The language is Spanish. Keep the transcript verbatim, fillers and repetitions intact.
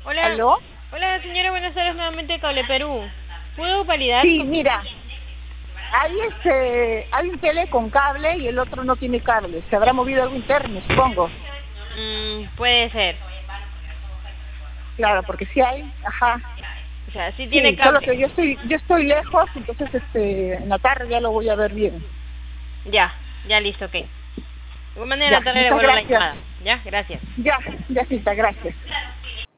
Hola, ¿Aló? hola señora, buenas tardes nuevamente Cable Perú. ¿Puedo validar? Sí, con- mira, hay este, hay un tele con cable y el otro no tiene cable. Se habrá movido algo interno, supongo. Mm, puede ser. Claro, porque sí hay, ajá. O sea, sí tiene Sí, solo cable. que yo estoy, yo estoy lejos, entonces este, en la tarde ya lo voy a ver bien. Ya, ya listo, ok. De igual manera, en Ya, la tarde le muchas vuelvo la gracias. llamada. Ya, gracias. Ya, ya, cita, gracias.